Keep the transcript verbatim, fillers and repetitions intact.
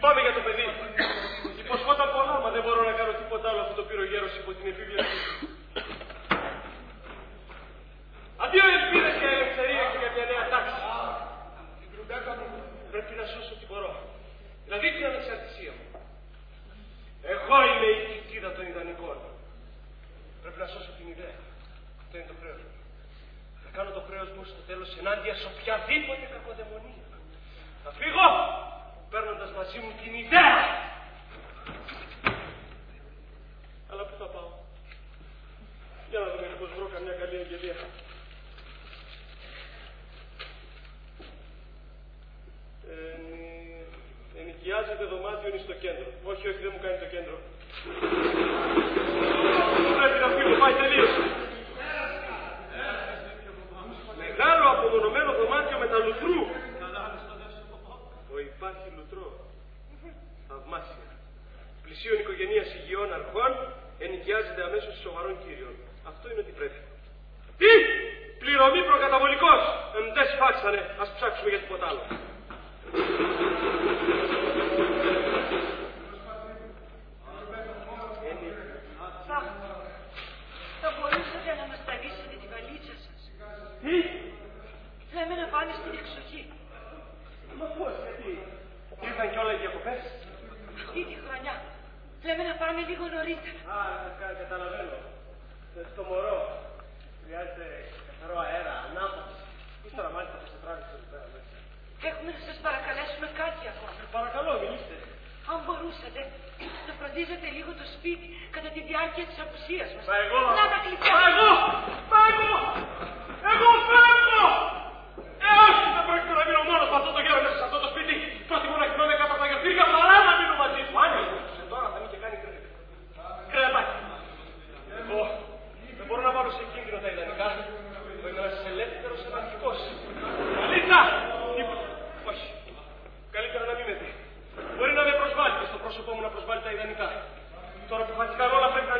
Λυπάμαι για το παιδί. Υποσχόταν πολλά, μα δεν μπορώ να κάνω τίποτα άλλο. Αυτό το πήρε ο γέρος υπό την επίβλεψη. Αντίο ελπίδες για ελευθερία και για μια νέα τάξη. Πρέπει να σώσω ό,τι μπορώ. Δηλαδή την ανεξαρτησία μου. Εγώ είμαι η κοιτίδα των ιδανικών. Πρέπει να σώσω την ιδέα. Αυτό είναι το χρέος μου. Θα κάνω το χρέος μου στο τέλος ενάντια σε οποιαδήποτε κακοδαιμονία. Θα φύγω, παίρνοντας μαζί μου την ιδέα. Αλλά πού θα πάω? Για να δούμε πως βρω καμιά καλή αγγελία. Ε, ενοικιάζεται δωμάτιο στο κέντρο. Όχι, όχι, δεν μου κάνει το κέντρο. Πρέπει να φύγω, πάει τελείως. Μεγάλο απομονωμένο δωμάτιο με τα λουτρού. Ο υπάρχει λουτρό. Θαυμάσια. Πλησίον οικογενείας υγιών αρχών ενοικιάζεται αμέσως σοβαρών κύριων. Αυτό είναι ότι πρέπει. Τι! Πληρωμή προκαταβολικός. Εντές φάξανε. Ας ψάξουμε για τίποτα άλλο. Θα, θα μπορούσατε να μας ταλίσετε τη βαλίτσα σας. Τι? Λέμε να πάμε στην εξοχή. Μα πώς, γιατί? Ήρθαν κι όλα οι διακοπές. Αυτή τη χρονιά. Λέμε να πάμε λίγο νωρίτερα. Α, καταλαβαίνω. Στο μωρό. Χρειάζεται καθαρό αέρα, ανάπαυση. Ύστερα μάλιστα θα σε τράβηξε εδώ πέρα μέσα. Έχουμε να σας παρακαλέσουμε κάτι ακόμα. Παρακαλώ, μιλήστε. Αν μπορούσατε να φροντίζετε λίγο το σπίτι κατά τη διάρκεια της απουσίας μας. Μα εγώ! Να τα κλειστώ! Μα εγώ! Μα εγώ! Εγώ φεύγω! Ε, όχι! Δεν πρόκειται να μείνω μόνος με αυτό το γέρο μέσα σε αυτό το σπίτι. Προτιμώ να κοιμάμαι κάτω από τα γεφύρια παρά να μείνω μαζί του. Αν έρχεσαι τώρα θα μην και κάνει κρεατάκι. Εγώ δεν μπορώ να βάλω σε κίνδυνο τα ιδανικά. Είμαι ένας ελεύθερος αναρχικός. Καλύτσα! Όχι. Καλύτερα να μην με δει. Μπορεί να με προσβάλλει και στο πρόσωπό μου να προσβάλλει τα ιδανικά. Τώρα που φατικά όλα πρέπει να